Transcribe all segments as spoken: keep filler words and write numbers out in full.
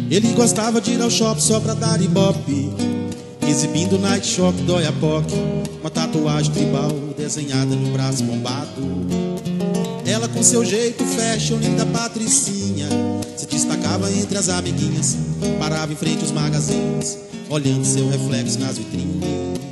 Ele gostava de ir ao shopping só pra dar ibope, exibindo Night Shock do Oiapoque, uma tatuagem tribal desenhada no braço bombado. Ela com seu jeito fashion, linda patricinha, se destacava entre as amiguinhas, parava em frente aos magazines, olhando seu reflexo nas vitrines.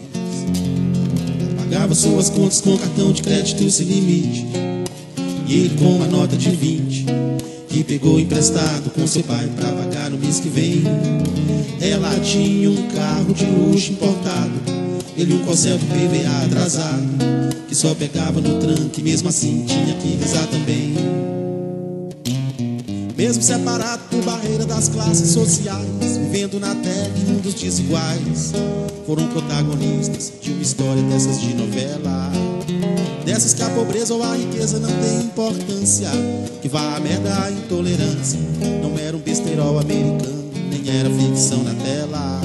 Pagava suas contas com cartão de crédito sem limite, e ele com uma nota de vinte que pegou emprestado com seu pai pra pagar no mês que vem. Ela tinha um carro de luxo importado, ele um Corcel P V A atrasado, que só pegava no tranque, mesmo assim tinha que rezar também. Mesmo separado por barreira das classes sociais, vivendo na terra em mundos desiguais, foram protagonistas de uma história dessas de novela, dessas que a pobreza ou a riqueza não tem importância, que vá a merda a intolerância, não era um besterol americano, nem era ficção na tela.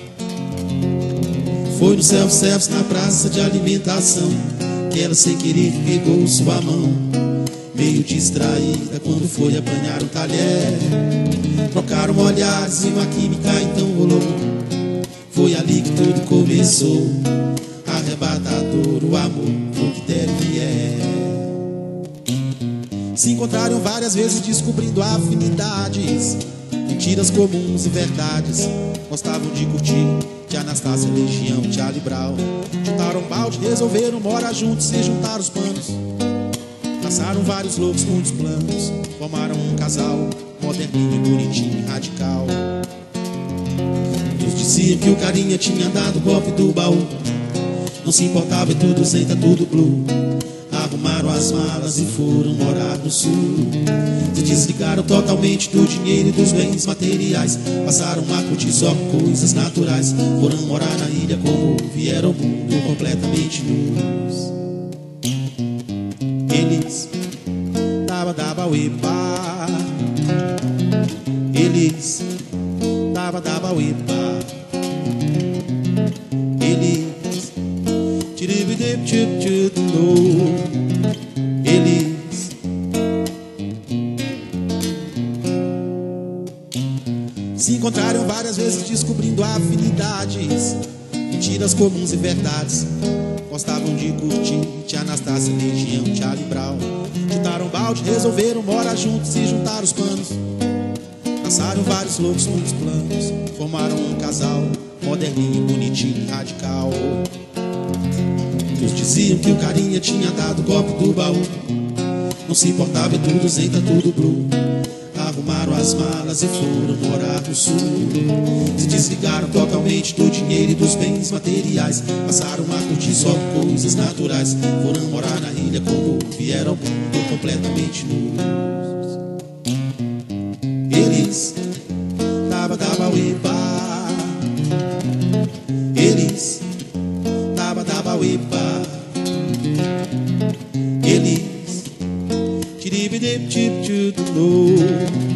Foi no self-service na praça de alimentação que ela sem querer pegou sua mão, meio distraída quando foi apanhar um talher. Trocaram olhares e uma química então rolou. Foi ali que tudo começou, arrebatador o amor do que der e vier. Se encontraram várias vezes descobrindo afinidades, mentiras comuns e verdades. Gostavam de curtir de Anastácia, Legião, Charlie Brown. Juntaram balde, resolveram morar juntos e juntar os panos. Passaram vários loucos, muitos planos, formaram um casal moderninho, bonitinho e radical. Eles diziam que o carinha tinha dado o golpe do baú, não se importava e tudo zen, tá tudo blue. Arrumaram as malas e foram morar no sul. Se desligaram totalmente do dinheiro e dos bens materiais, passaram a curtir só coisas naturais. Foram morar na ilha como vieram ao mundo completamente nus. Eles dava dava uepa, eles dava dava uepa, eles tiribidip chup chup no, eles se encontraram várias vezes descobrindo afinidades, mentiras comuns e verdades. Gostavam de curtir de Anastácia, Legião, Charlie Brown. Juntaram balde, resolveram morar juntos e juntar os panos. Passaram vários loucos, muitos planos, formaram um casal moderninho, bonitinho e radical. Eles diziam que o carinha tinha dado o golpe do baú, não se importava e tudo zen, tá tudo blue. Arrumaram as malas e foram morar no sul. Se desligaram totalmente do dinheiro e dos bens materiais, passaram a curtir só coisas naturais. Foram morar na ilha como vieram ao mundo completamente nus. Eles dava dava uepa, eles dava dava uepa, eles tiribidip chip chup no.